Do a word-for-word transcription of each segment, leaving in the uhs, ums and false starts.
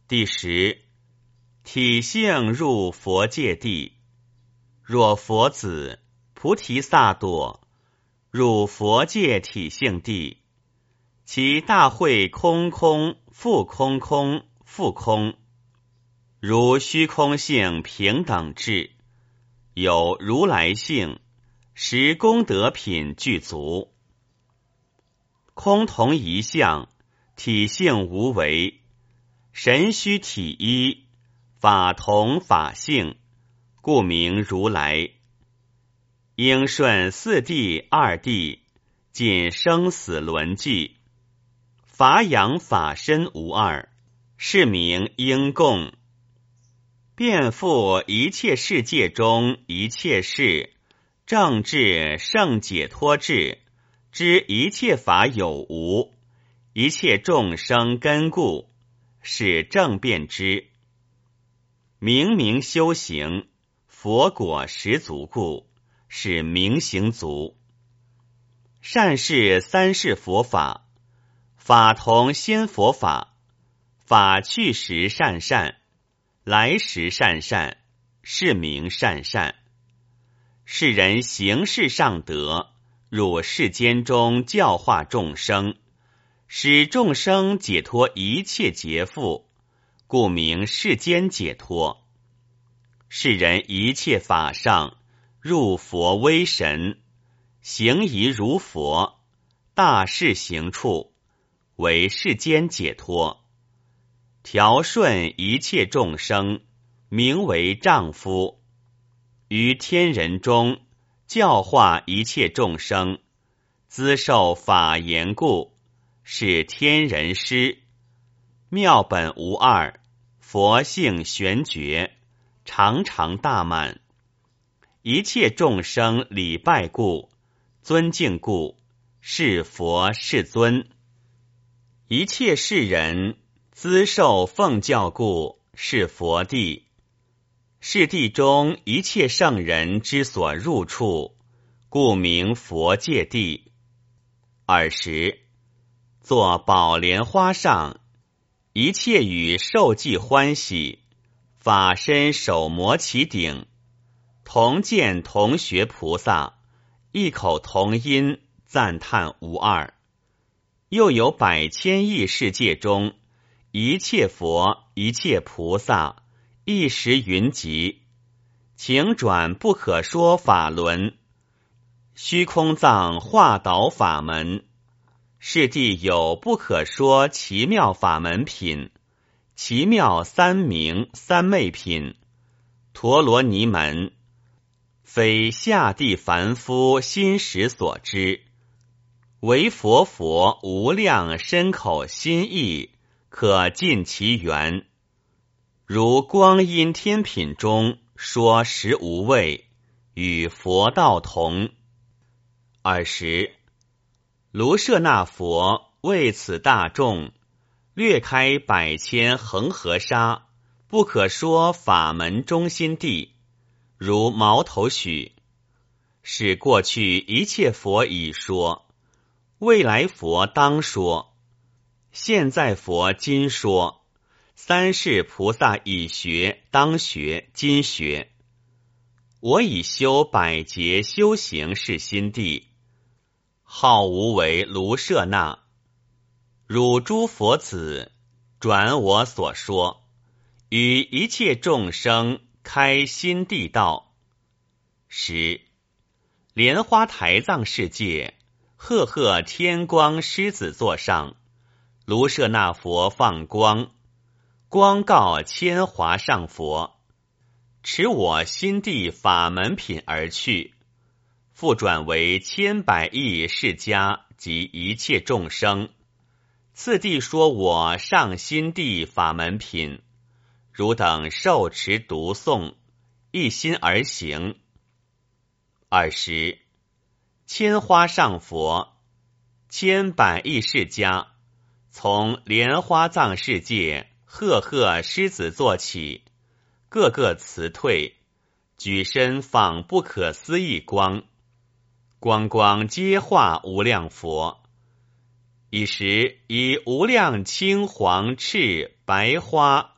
第十，体性入佛界地。若佛子菩提萨埵入佛界体性地，其大会空空复空空复空，如虚空性平等智，有如来性，实功德品具足。空同一相，体性无为，神虚体一，法同法性，故名如来。应顺四谛二谛，尽生死轮际，法养法身无二，是名应供。遍覆一切世界中一切事，正智圣解脱智，知一切法有无，一切众生根故，是正遍知。明明修行，佛果实足故，是明行足。善是三世佛法，法同先佛法，法去时善善，来时善善，是名善善。世人行事上德，入世间中教化众生，使众生解脱一切劫缚，故名世间解脱。世人一切法上，入佛威神，行仪如佛，大事行处，为世间解脱。调顺一切众生，名为丈夫。于天人中教化一切众生，资受法言故，是天人师。妙本无二，佛性玄绝，常常大满。一切众生礼拜故，尊敬故，是佛是尊。一切世人资受奉教故，是佛地。是地中一切圣人之所入处，故名佛界地。尔时，作宝莲花上，一切与受记欢喜，法身手摩其顶，同见同学菩萨，异口同音，赞叹无二。又有百千亿世界中，一切佛一切菩萨，一时云集，情转不可说法轮，虚空藏化导法门。是地有不可说奇妙法门品，奇妙三明三昧品，陀罗尼门，非下地凡夫心识所知，唯佛佛无量身口心意，可尽其源。如光阴天品中说实无畏，与佛道同。尔时，卢舍那佛为此大众，略开百千恒河沙，不可说法门中心地，如毛头许。使过去一切佛已说，未来佛当说，现在佛今说，三世菩萨已学当学今学。我已修百劫修行是心地，号无为卢舍那。汝诸佛子，转我所说，与一切众生开心地道。十，莲花台藏世界，赫赫天光狮子座上，卢舍那佛放光，光告千华上佛，持我心地法门品而去，复转为千百亿世家及一切众生，次第说我上心地法门品，汝等受持读诵，一心而行。尔时，千花上佛，千百亿世家，从莲花藏世界赫赫狮子座起，个个辞退，举身放不可思议光，光光皆化无量佛。一时以无量青黄赤白花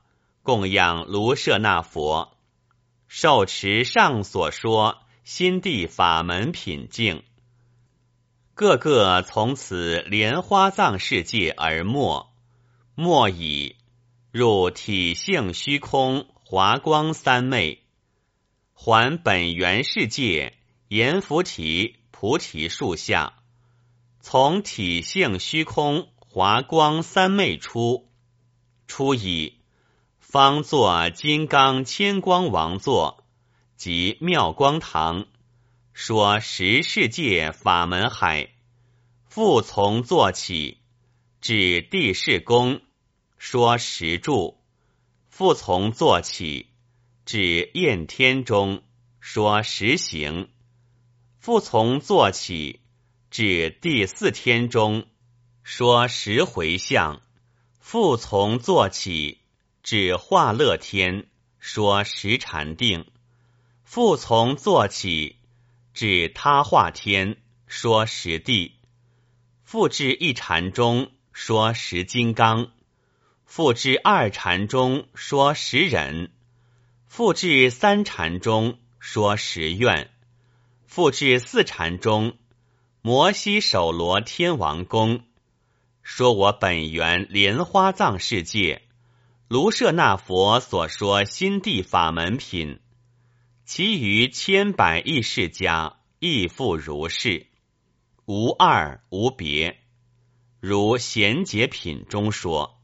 供养卢舍那佛，受持上所说心地法门品境，个个从此莲花藏世界而没，没已入体性虚空华光三昧，还本源世界阎浮提菩提树下，从体性虚空华光三昧出，出已方作金刚千光王座及妙光堂，说十世界法门海，复从坐起，至地势宫，说十住，复从坐起，至焰天中，说十行，复从坐起，至第四天中，说十回向，复从坐起，至化乐天，说十禅定，复从坐起，至他化天，说十地，复至一禅中，说十金刚，复至二禅中，说十忍，复至三禅中，说十愿，复至四禅中，摩西首罗天王宫，说我本源莲花藏世界卢舍那佛所说心地法门品，其余千百亿世家亦复如是，无二无别。如贤解品中说。